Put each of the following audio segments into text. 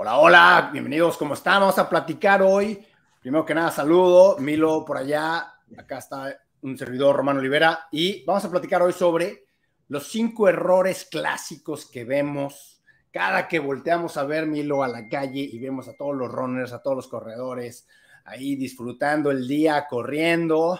Hola, hola, bienvenidos, ¿cómo están? Vamos a platicar hoy. Primero que nada, saludo, Milo por allá, acá está un servidor, Román Olivera, y vamos a platicar hoy sobre los 5 errores clásicos que vemos cada que volteamos a ver, Milo, a la calle y vemos a todos los runners, a todos los corredores, ahí disfrutando el día, corriendo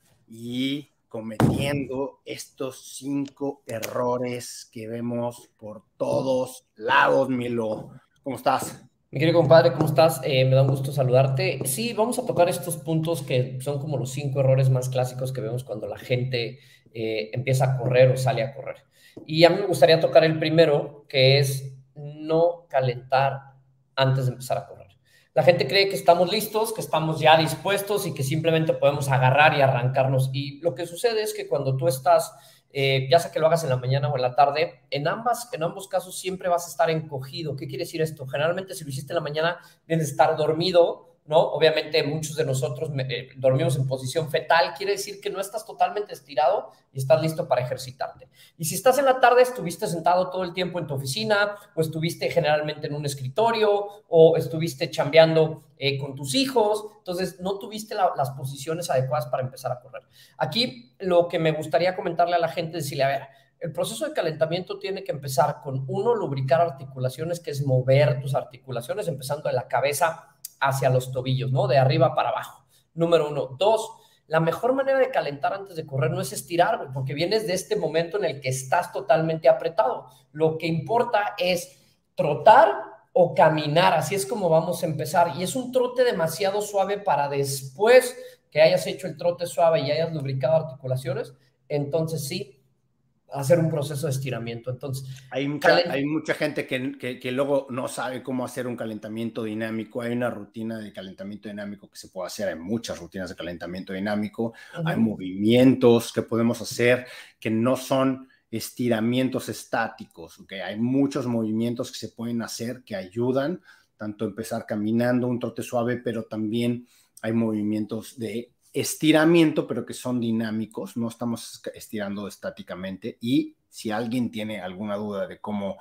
y cometiendo estos 5 errores que vemos por todos lados, Milo. ¿Cómo estás? Mi querido compadre, ¿cómo estás? Me da un gusto saludarte. Sí, vamos a tocar estos puntos que son como los 5 errores más clásicos que vemos cuando la gente empieza a correr o sale a correr. Y a mí me gustaría tocar el primero, que es no calentar antes de empezar a correr. La gente cree que estamos listos, que estamos ya dispuestos y que simplemente podemos agarrar y arrancarnos. Y lo que sucede es que cuando tú estás ya sea que lo hagas en la mañana o en la tarde, en ambos casos siempre vas a estar encogido. ¿Qué quiere decir esto? Generalmente si lo hiciste en la mañana, debes estar dormido, ¿no? Obviamente muchos de nosotros dormimos en posición fetal, quiere decir que no estás totalmente estirado y estás listo para ejercitarte. Y si estás en la tarde, estuviste sentado todo el tiempo en tu oficina, o estuviste generalmente en un escritorio, o estuviste chambeando con tus hijos, entonces no tuviste las posiciones adecuadas para empezar a correr. Aquí lo que me gustaría comentarle a la gente es decirle, a ver, el proceso de calentamiento tiene que empezar con uno, lubricar articulaciones, que es mover tus articulaciones, empezando de la cabeza hacia los tobillos, ¿no? De arriba para abajo. Número uno. Dos, la mejor manera de calentar antes de correr no es estirar, porque vienes de este momento en el que estás totalmente apretado. Lo que importa es trotar o caminar, así es como vamos a empezar. Y es un trote demasiado suave para después que hayas hecho el trote suave y hayas lubricado articulaciones, entonces sí, hacer un proceso de estiramiento. Entonces, Hay mucha gente que luego no sabe cómo hacer un calentamiento dinámico. Hay una rutina de calentamiento dinámico que se puede hacer. Hay muchas rutinas de calentamiento dinámico. Hay movimientos que podemos hacer que no son estiramientos estáticos. ¿Okay? Hay muchos movimientos que se pueden hacer que ayudan, tanto empezar caminando, un trote suave, pero también hay movimientos de estiramiento, pero que son dinámicos, no estamos estirando estáticamente. Y si alguien tiene alguna duda de cómo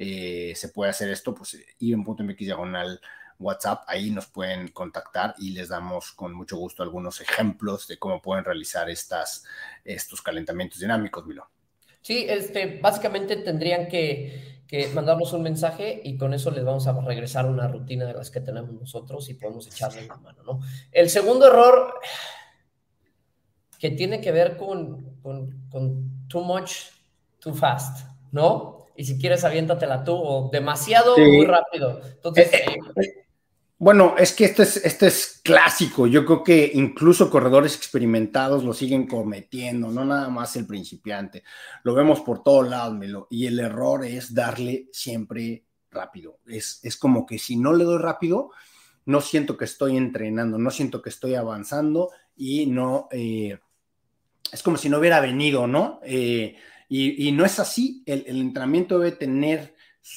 se puede hacer esto, pues iben.mx WhatsApp, ahí nos pueden contactar y les damos con mucho gusto algunos ejemplos de cómo pueden realizar estos calentamientos dinámicos, Milo. Sí, básicamente tendrían que mandarnos un mensaje y con eso les vamos a regresar una rutina de las que tenemos nosotros y podemos echarles la mano, ¿no? El segundo error que tiene que ver con too much, too fast, ¿no? Y si quieres, aviéntatela tú o demasiado, muy Sí. rápido. Eh, Entonces, Bueno, es que este es clásico. Yo creo que incluso corredores experimentados lo siguen cometiendo, no nada más el principiante. Lo vemos por todos lados, Melo. Y el error es darle siempre rápido. Es como que si no le doy rápido, no siento que estoy entrenando, no siento que estoy avanzando y no, es como si no hubiera venido, ¿no? Y no es así. El entrenamiento debe tener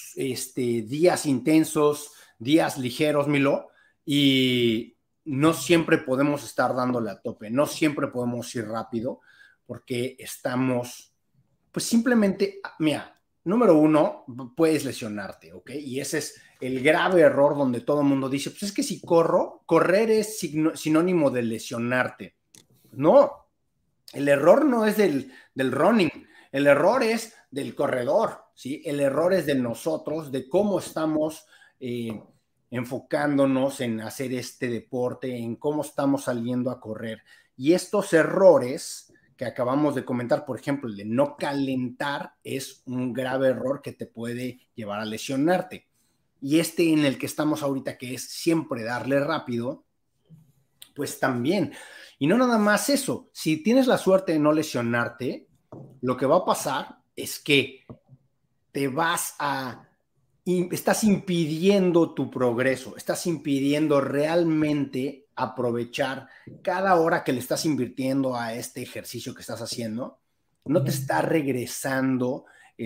días intensos, días ligeros, Milo, y no siempre podemos estar dándole a tope, no siempre podemos ir rápido, porque estamos, pues simplemente, mira, número uno, puedes lesionarte, ¿ok? Y ese es el grave error donde todo el mundo dice, pues es que si correr es sinónimo de lesionarte. No, el error no es del running, el error es del corredor, ¿sí? El error es de nosotros, de cómo estamos eh, enfocándonos en hacer este deporte, en cómo estamos saliendo a correr. Y estos errores que acabamos de comentar, por ejemplo, el de no calentar, es un grave error que te puede llevar a lesionarte. Y este en el que estamos ahorita, que es siempre darle rápido, pues también. Y no nada más eso, si tienes la suerte de no lesionarte, lo que va a pasar es que te estás impidiendo tu progreso, estás impidiendo realmente aprovechar cada hora que le estás invirtiendo a este ejercicio que estás haciendo, no te está regresando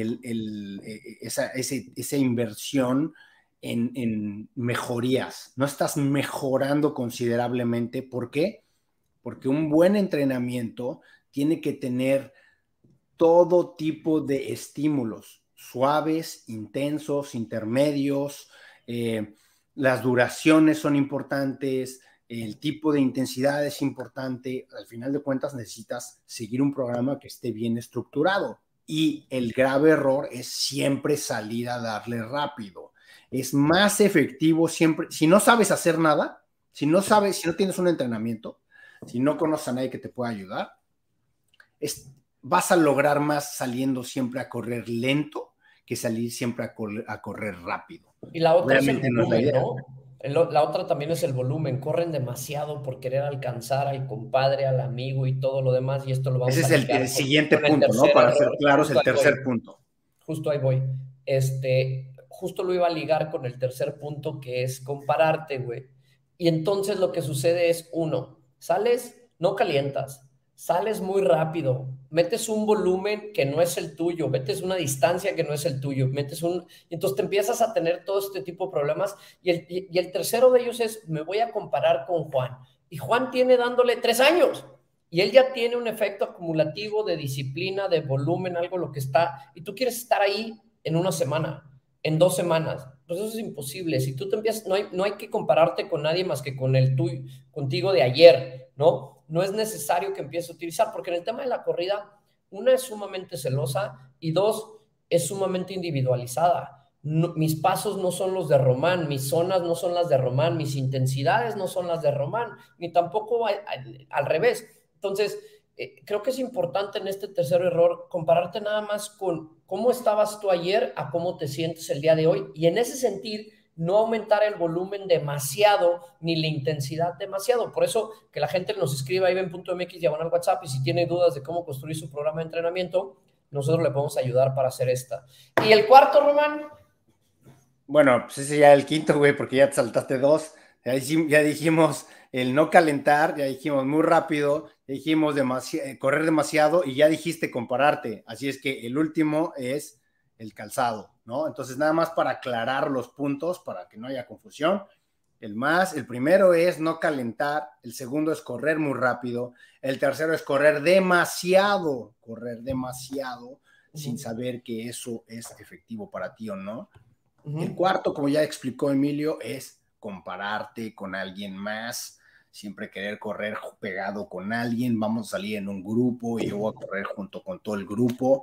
esa inversión en mejorías, no estás mejorando considerablemente. ¿Por qué? Porque un buen entrenamiento tiene que tener todo tipo de estímulos, suaves, intensos, intermedios. las duraciones son importantes, el tipo de intensidad es importante. Al final de cuentas necesitas seguir un programa que esté bien estructurado y el grave error es siempre salir a darle rápido. Es más efectivo siempre, si no sabes hacer nada, si no tienes un entrenamiento, si no conoces a nadie que te pueda ayudar, vas a lograr más saliendo siempre a correr lento que salir siempre a correr rápido. Y la otra es el Obviamente no es la volumen, idea. ¿no? La otra también es el volumen. Corren demasiado por querer alcanzar al compadre, al amigo y todo lo demás, y esto lo Ese vamos es a ligar el siguiente con el punto, ¿no? tercer Para ser error. claros, Justo el ahí voy. tercer punto. Justo ahí voy. Justo lo iba a ligar con el tercer punto, que es compararte, güey. Y entonces lo que sucede es, uno, sales, no calientas, sales muy rápido, metes un volumen que no es el tuyo, metes una distancia que no es el tuyo, y entonces te empiezas a tener todo este tipo de problemas. Y el tercero de ellos es, me voy a comparar con Juan. Y Juan tiene dándole 3 años. Y él ya tiene un efecto acumulativo de disciplina, de volumen, algo lo que está, y tú quieres estar ahí en una semana, en 2 semanas. Pues eso es imposible. Si tú te empiezas, no hay que compararte con nadie más que con contigo de ayer, ¿no? No es necesario que empieces a utilizar, porque en el tema de la corrida, una es sumamente celosa y dos, es sumamente individualizada. No, mis pasos no son los de Román, mis zonas no son las de Román, mis intensidades no son las de Román, ni tampoco al revés. Entonces, creo que es importante en este tercer error compararte nada más con cómo estabas tú ayer a cómo te sientes el día de hoy, y en ese sentido no aumentar el volumen demasiado ni la intensidad demasiado. Por eso que la gente nos escriba a iben.mx/WhatsApp, y si tiene dudas de cómo construir su programa de entrenamiento, nosotros le podemos ayudar para hacer esta. Y el cuarto, Román. Bueno, pues ese ya es el quinto, güey, porque ya te saltaste dos. Ya dijimos el no calentar, ya dijimos muy rápido, ya dijimos correr demasiado y ya dijiste compararte. Así es que el último es el calzado, ¿no? Entonces, nada más para aclarar los puntos, para que no haya confusión. El primero es no calentar, el segundo es correr muy rápido, el tercero es correr demasiado sin saber que eso es efectivo para ti o no. El cuarto, como ya explicó Emilio, es compararte con alguien más, siempre querer correr pegado con alguien, vamos a salir en un grupo y yo voy a correr junto con todo el grupo.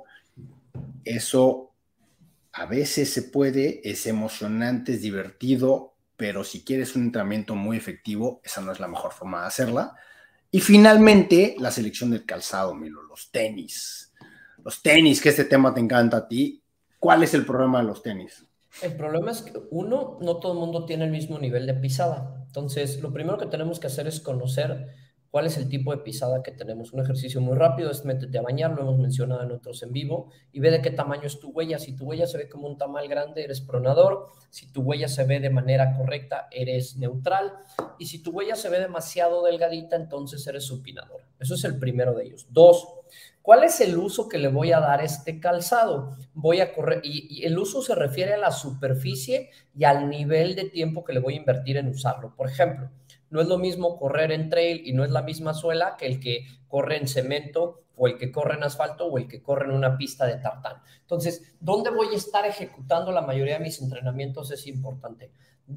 Eso a veces se puede, es emocionante, es divertido, pero si quieres un entrenamiento muy efectivo, esa no es la mejor forma de hacerla. Y finalmente, la selección del calzado, Milo, los tenis. Los tenis, que este tema te encanta a ti. ¿Cuál es el problema de los tenis? El problema es que, uno, no todo el mundo tiene el mismo nivel de pisada. Entonces, lo primero que tenemos que hacer es conocer cuál es el tipo de pisada que tenemos. Un ejercicio muy rápido es métete a bañar, lo hemos mencionado en otros en vivo, y ve de qué tamaño es tu huella. Si tu huella se ve como un tamal grande, eres pronador. Si tu huella se ve de manera correcta, eres neutral. Y si tu huella se ve demasiado delgadita, entonces eres supinador. Eso es el primero de ellos. Dos, ¿cuál es el uso que le voy a dar a este calzado? Voy a correr, y el uso se refiere a la superficie y al nivel de tiempo que le voy a invertir en usarlo. Por ejemplo, no es lo mismo correr en trail y no es la misma suela que el que corre en cemento o el que corre en asfalto o el que corre en una pista de tartán. Entonces, ¿dónde voy a estar ejecutando la mayoría de mis entrenamientos? Es importante.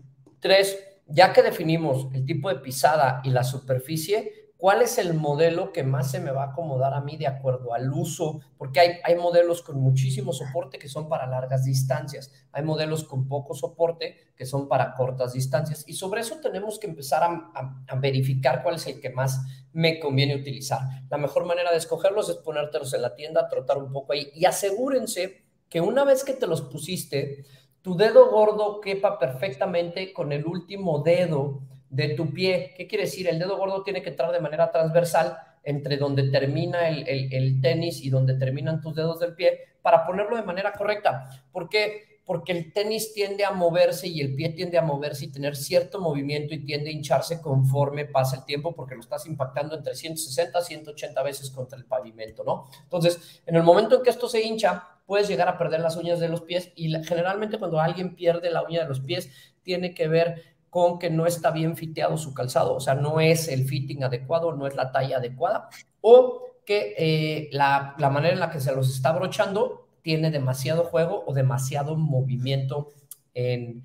3, ya que definimos el tipo de pisada y la superficie, ¿cuál es el modelo que más se me va a acomodar a mí de acuerdo al uso? Porque hay modelos con muchísimo soporte que son para largas distancias, hay modelos con poco soporte que son para cortas distancias, y sobre eso tenemos que empezar a verificar cuál es el que más me conviene utilizar. La mejor manera de escogerlos es ponértelos en la tienda, trotar un poco ahí, y asegúrense que una vez que te los pusiste, tu dedo gordo quepa perfectamente con el último dedo de tu pie. ¿Qué quiere decir? El dedo gordo tiene que entrar de manera transversal entre donde termina el tenis y donde terminan tus dedos del pie para ponerlo de manera correcta. ¿Por qué? Porque el tenis tiende a moverse y el pie tiende a moverse y tener cierto movimiento, y tiende a hincharse conforme pasa el tiempo, porque lo estás impactando entre 160 a 180 veces contra el pavimento, ¿no? Entonces, en el momento en que esto se hincha, puedes llegar a perder las uñas de los pies, y generalmente cuando alguien pierde la uña de los pies tiene que ver con que no está bien fiteado su calzado, o sea, no es el fitting adecuado, no es la talla adecuada, o que la manera en la que se los está abrochando tiene demasiado juego o demasiado movimiento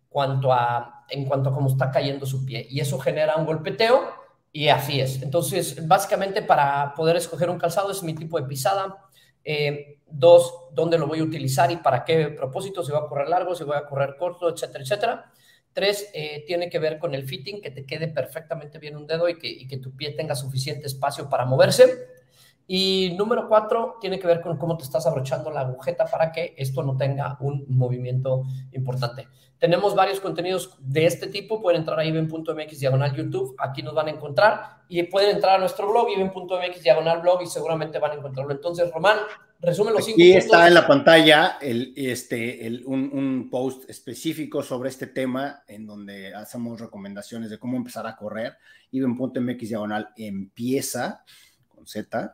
en cuanto a cómo está cayendo su pie. Y eso genera un golpeteo y así es. Entonces, básicamente para poder escoger un calzado es mi tipo de pisada. 2, dónde lo voy a utilizar y para qué propósito, si voy a correr largo, si voy a correr corto, etcétera, etcétera. 3, tiene que ver con el fitting, que te quede perfectamente bien un dedo y que tu pie tenga suficiente espacio para moverse. Y número 4, tiene que ver con cómo te estás abrochando la agujeta para que esto no tenga un movimiento importante. Tenemos varios contenidos de este tipo. Pueden entrar a iben.mx/YouTube. Aquí nos van a encontrar. Y pueden entrar a nuestro blog, iben.mx/blog, y seguramente van a encontrarlo. Entonces, Román, resume los 5 puntos. Aquí está en la pantalla un post específico sobre este tema en donde hacemos recomendaciones de cómo empezar a correr. iben.mx/empieza con Z.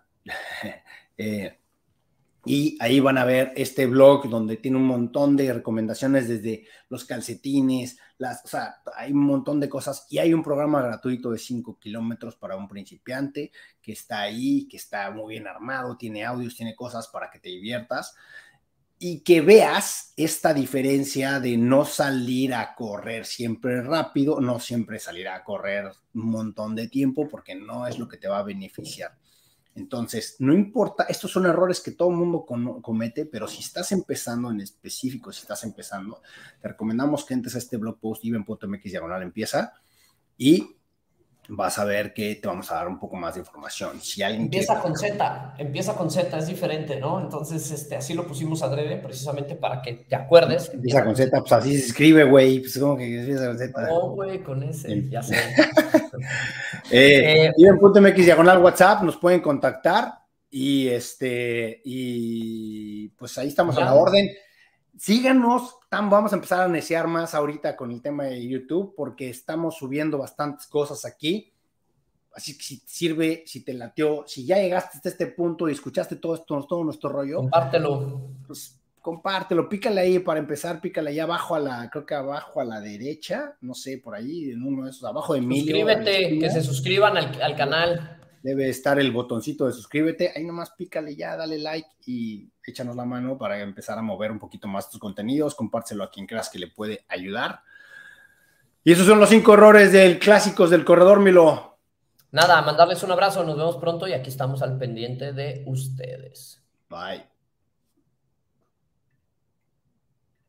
Y ahí van a ver este blog donde tiene un montón de recomendaciones desde los calcetines, o sea, hay un montón de cosas y hay un programa gratuito de 5 kilómetros para un principiante que está ahí, que está muy bien armado, tiene audios, tiene cosas para que te diviertas y que veas esta diferencia de no salir a correr siempre rápido, no siempre salir a correr un montón de tiempo porque no es lo que te va a beneficiar. Entonces, no importa, estos son errores que todo el mundo comete, pero si estás empezando en específico, te recomendamos que entres a este blog post iben.mx/empieza y vas a ver que te vamos a dar un poco más de información. Si alguien empieza con Z, es diferente, ¿no? Entonces, así lo pusimos adrede, precisamente para que te acuerdes. Empieza con Z, pues así se escribe, güey, pues como que empieza con Z. No, güey, con ese, ya sé. iben.mx/WhatsApp, nos pueden contactar y pues ahí estamos a la orden. Síganos, vamos a empezar a neciar más ahorita con el tema de YouTube porque estamos subiendo bastantes cosas aquí, así que si te sirve, si te lateó, si ya llegaste hasta este punto y escuchaste todo nuestro rollo, compártelo. Pues compártelo, pícale ahí para empezar, pícale ahí abajo creo que abajo a la derecha, no sé, por ahí, en uno de esos, abajo de Emilio. Suscríbete, que se suscriban al canal. Debe estar el botoncito de suscríbete, ahí nomás pícale ya, dale like y échanos la mano para empezar a mover un poquito más tus contenidos, compártelo a quien creas que le puede ayudar. Y esos son los 5 errores clásicos del corredor, Milo. Nada, mandarles un abrazo, nos vemos pronto y aquí estamos al pendiente de ustedes. Bye.